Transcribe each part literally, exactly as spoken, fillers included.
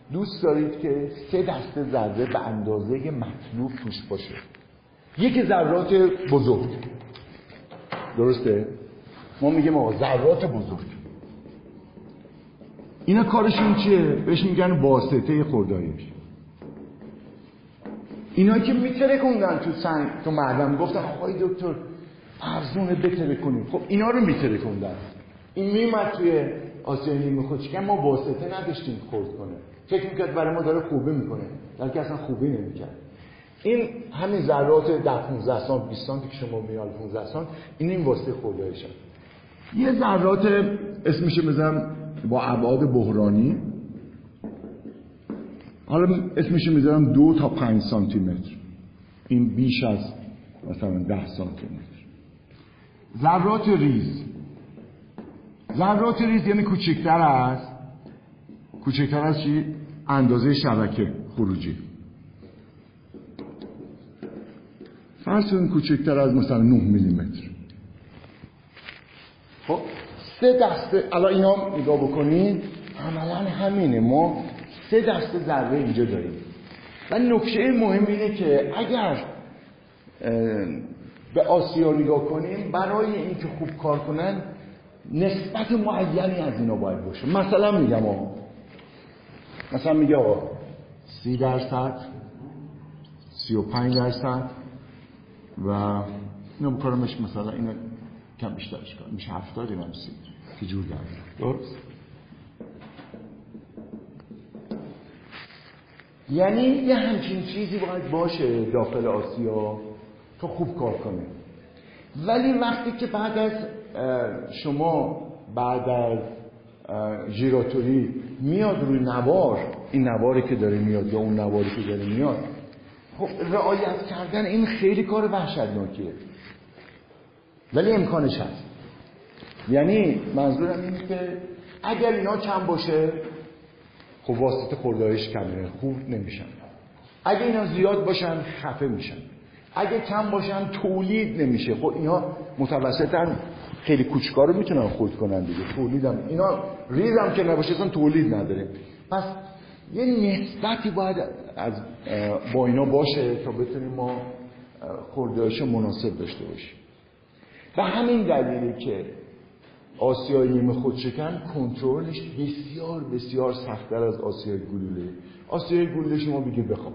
دوست دارید که سه دسته ذره به اندازه مطلوب توش باشه. یکی ذرات بزرگ، درسته؟ ما میگیم آقا ذرات بزرگ، اینا کارشون چیه؟ بهش میگن واسطه خوردایش. اینا که میترکوندن تو سنگ تو معدن، گفتن آقای دکتر ارزونه بترکونیم. خب اینا رو میترکوندن. این میمد توی آسیای نیمه خشک، ما واسطه نداشتیم خورد کنه، فکر میکرد برای ما داره خوبی میکنه، در که اصلا خوبی نمیکرد. این همین ذرات ده پانزده سانت بیست سانتی که شما میال پانزده سانت، این این واسطه خوردایشن. یه ذرات اسمش میذارم با ابعاد بحرانی، حالا اسمش میذارم دو تا پنج سانتی متر، این بیش از مثلا ده سانتی متر. ذرات ریز، ذرات ریز یعنی کوچکتر از کوچکتر از چی؟ اندازه شبکه خروجی. فرض کنید کوچکتر از مثلا نه میلی متر. خب سه دسته، الان اینا نگاه بکنید عملا همینه، ما سه دسته ذره اینجا داریم. و نکته مهم اینه که اگر به آسیا نگاه کنیم، برای اینکه خوب کار کنن نسبت معینی از اینا باید باشه. مثلا میگم آقا مثلا میگه آقا سی درصد، سی و پنج درصد و اینو بکنمش مثلا اینو کم بیشترش کنم، میشه هفتاد، اینم سی که جور درد. درست؟ یعنی یه همچین چیزی باید باشه داخل آسیا تا خوب کار کنه. ولی وقتی که بعد از شما بعد از ژیراتوری میاد روی نوار، این نواری که داره میاد یا اون نواری که داره میاد، خب رعایت کردن این خیلی کار وحشتناکیه، ولی امکانش هست. یعنی منظورم اینه که اگر اینا کم باشه خب واسطه خوردایش کمه، خوب نمیشن. اگه اینا زیاد باشن خفه میشن. اگه کم باشن تولید نمیشه. خب اینا متوسطاً خیلی کوچکا رو میتونن خورد کنن دیگه، تولیدم اینا ریزم که نباشه اصلا تولید نداره. پس یه نسبتی باید از با اینا باشه تا بتونیم ما خوردایش مناسب داشته باشیم. و همین دلیلی که آسیای نیمه خودشکن کنترلش بسیار بسیار سخت‌تر از آسیای گلوله. آسیای گلوله شما بگی بخواب،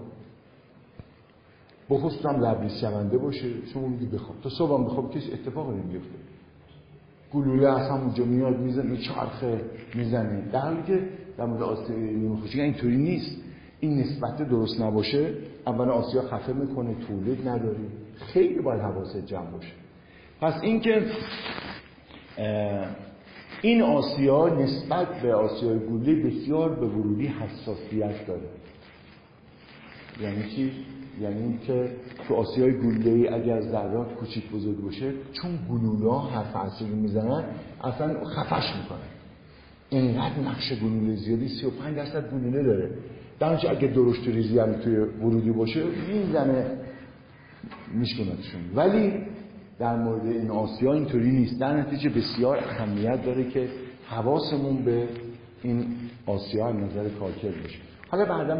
بخصوص هم لبریز شونده باشه، شما میگی بخواب تا صبح هم بخواب کسی اتفاقی نمیفته. گلوله از همونجا میاد میزنه، میچرخه میزنه، در حالی که در مورد آسیای نیمه خودشکن اینطوری نیست. این نسبت درست نباشه، اولا آسیا خفه میکنه، تولید نداری، خیلی باید حواست جمع باشه. پس این که این آسیا نسبت به آسیای گلوله بسیار به ورودی حساسیت داره. یعنی چی؟ یعنی این که تو آسیای گلوله اگر ذرات کوچیک بزرگ باشه، چون گلوله ها حرف اصلی میزنن اصلا خفش میکنن. اینقدر نقش گلوله زیادی، سی و پنج درصد گلوله داره، درنچه اگه درشت ریزی هم توی ورودی باشه میزنه میشکنتشون. ولی در مورد این آسیا اینطوری نیست. در نتیجه بسیار اهمیت داره که حواسمون به این آسیا از نظر کارکرد باشه. حالا بعدا